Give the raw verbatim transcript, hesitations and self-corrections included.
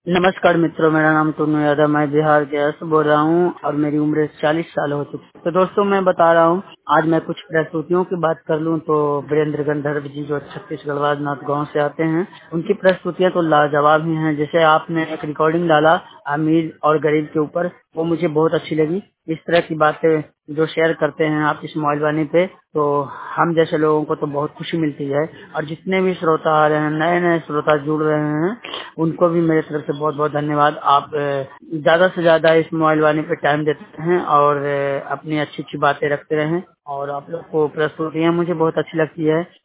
नमस्कार मित्रों, मेरा नाम टुन्नू यादव, मैं बिहार गया से बोल रहा हूँ और मेरी उम्र चालीस साल हो चुकी है। तो दोस्तों, मैं बता रहा हूँ, आज मैं कुछ प्रस्तुतियों की बात कर लूँ तो वीरेंद्र गंधर्व जी जो छत्तीसगढ़ वाजनाथ गांव से आते हैं, उनकी प्रस्तुतियाँ तो लाजवाब ही हैं। जैसे आपने एक रिकॉर्डिंग डाला अमीर और गरीब के ऊपर, वो मुझे बहुत अच्छी लगी। इस तरह की बातें जो शेयर करते हैं आप इस मोबाइल वाणी पे, तो हम जैसे लोगों को तो बहुत खुशी मिलती है। और जितने भी श्रोता आ रहे हैं, नए नए श्रोता जुड़ रहे हैं, उनको भी मेरी तरफ से बहुत बहुत धन्यवाद। आप अ, ज्यादा से ज्यादा इस मोबाइल वाणी पे टाइम देते हैं और अ, अपनी अच्छी अच्छी बातें रखते रहें। और आप लोग को प्रस्तुतियाँ मुझे बहुत अच्छी लगती है।